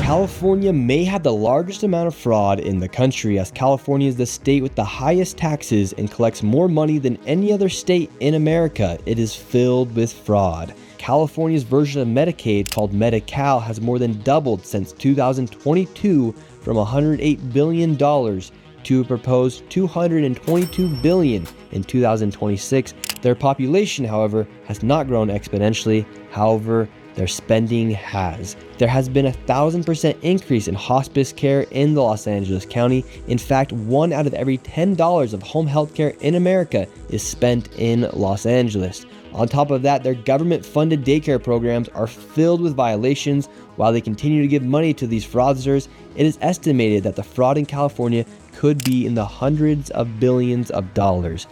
California may have the largest amount of fraud in the country, as California is the state with the highest taxes and collects more money than any other state in America. It is filled with fraud. California's version of Medicaid, called Medi-Cal, has more than doubled since 2022 from $108 billion to a proposed $222 billion in 2026. Their population, however, has not grown exponentially. However, their spending has. There has been a 1,000% increase in hospice care in the Los Angeles County. In fact, 1 out of every $10 of home health care in America is spent in Los Angeles. On top of that, their government-funded daycare programs are filled with violations. While they continue to give money to these fraudsters, it is estimated that the fraud in California could be in the hundreds of billions of dollars.